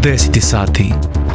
10 sati.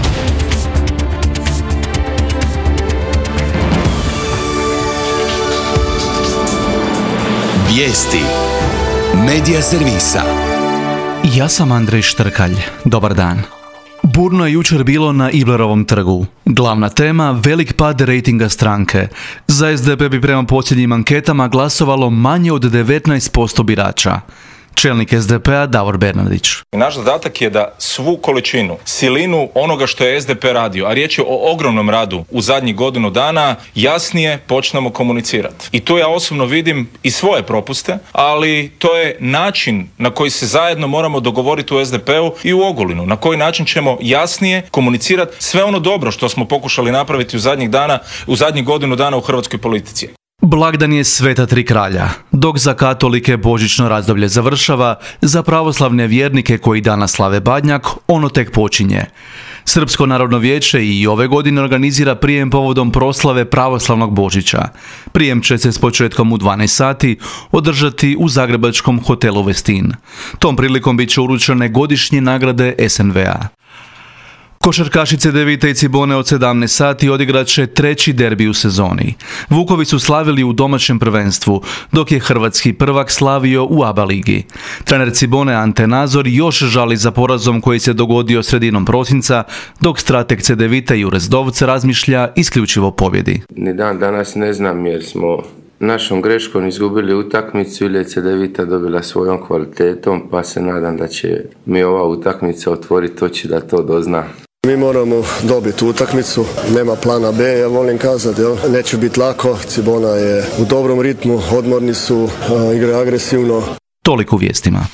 Vijesti Medija servisa. Ja sam Andrej Štrkalj. Dobar dan. Burno je jučer bilo na Iblerovom trgu. Glavna tema, velik pad rejtinga stranke. Za SDP bi prema posljednjim anketama glasovalo manje od 19% birača. Čelnik SDP-a Davor Bernardić. Naš zadatak je da svu količinu, silinu onoga što je SDP radio, a riječ je o ogromnom radu u zadnjih godinu dana, jasnije počnemo komunicirati. I tu ja osobno vidim i svoje propuste, ali to je način na koji se zajedno moramo dogovoriti u SDP-u i u Ogulinu. Na koji način ćemo jasnije komunicirati sve ono dobro što smo pokušali napraviti u zadnjih godinu dana u hrvatskoj politici. Blagdan je Sveta tri kralja. Dok za katolike božićno razdoblje završava, za pravoslavne vjernike koji danas slave Badnjak, ono tek počinje. Srpsko narodno vijeće i ove godine organizira prijem povodom proslave pravoslavnog Božića. Prijem će se s početkom u 12 sati održati u zagrebačkom hotelu Westin. Tom prilikom bit će uručene godišnje nagrade SNV-a. Košarkaši Cedevite i Cibone od 17 sati odigrat će treći derbi u sezoni. Vukovi su slavili u domaćem prvenstvu, dok je hrvatski prvak slavio u ABA ligi. Trener Cibone Ante Nazor još žali za porazom koji se dogodio sredinom prosinca, dok strateg Cedevite Jure Zdovc razmišlja isključivo o pobjedi. Ni dan danas ne znam jer smo našom greškom izgubili utakmicu ili je Cedevita dobila svojom kvalitetom, pa se nadam da će mi ova utakmica otvoriti oči da to dozna. Mi moramo dobiti utakmicu, nema plana B, ja volim kazati, neće biti lako, Cibona je u dobrom ritmu, odmorni su, igraju agresivno. Toliko u vijestima.